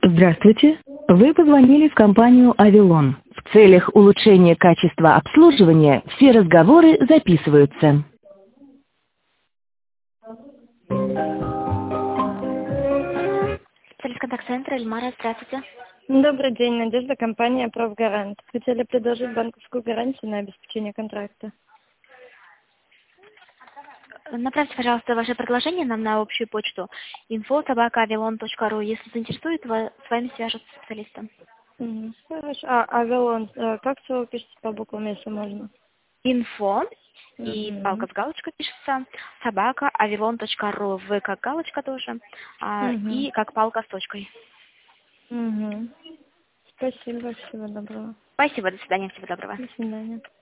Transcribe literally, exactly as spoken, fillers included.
Здравствуйте. Вы позвонили в компанию «Авилон». В целях улучшения качества обслуживания все разговоры записываются. Специалист контакт-центра Эльмара, здравствуйте. Добрый день, Надежда, компания «Профгарант». Хотели предложить банковскую гарантию на обеспечение контракта. Направьте, пожалуйста, ваше предложение нам на общую почту инфо собака авилон точка ру. Если заинтересует, ва- с вами свяжутся специалисты. Мгм, хорошо. А, «Авилон», э, как всего пишется по буквам, если можно? Инфо и Мгм. палка с галочкой пишется, собака авилон точка ру. В как галочка тоже, а, Мгм. и как палка с точкой. Мгм. Спасибо, всего доброго. Спасибо, до свидания, всего доброго. До свидания.